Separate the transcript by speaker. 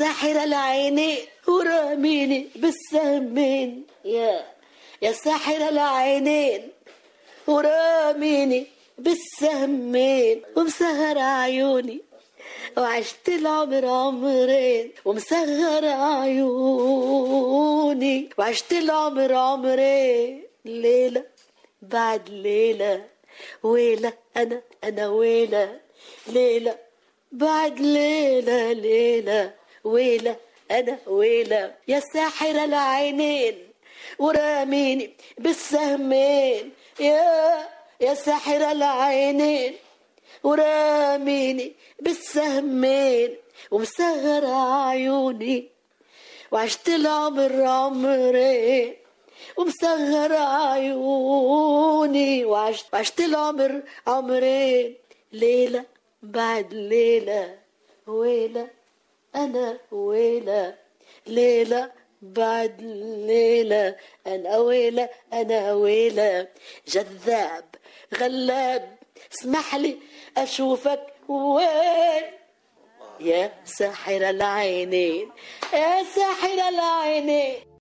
Speaker 1: ساحر العينين وراميني بالسهمين، يا ساحر العينين وراميني بالسهمين، ومسهر عيوني وعشت العمر عمرين، ومسهر عيوني وعشت العمر عمرين، ليلة بعد ليلة ويلة أنا ويلة، ليلة بعد ليلة ليلة ويلة أنا ويلة. يا ساحر العينين وراميني بالسهمين، يا ساحر العينين وراميني بالسهمين، ومسهر عيوني وعشت العمر عمرين، ومسهر عيوني وعشت العمر عمرين، ليلة بعد ليلة ويلة أنا ويلة، ليلة بعد ليلة أنا ويلة أنا ويلة. جذاب غلاب اسمح لي أشوفك وين، يا ساحر العينين يا ساحر العينين.